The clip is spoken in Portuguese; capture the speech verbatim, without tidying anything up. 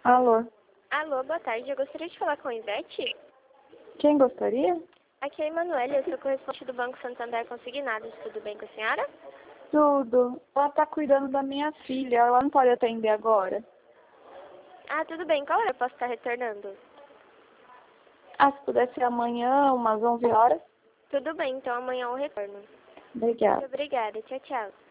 Alô, Alô, boa tarde. Eu gostaria de falar com a Ivete. quem gostaria? Aqui é a Emanuele, eu sou correspondente do Banco Santander Consignados. Tudo bem com a senhora? Tudo. Ela tá cuidando da minha filha, ela não pode atender agora. Ah, tudo bem. Qual hora eu posso estar retornando? Ah, se puder ser amanhã, umas onze horas. Tudo bem, então amanhã eu retorno. Obrigada. Muito obrigada. Tchau, tchau.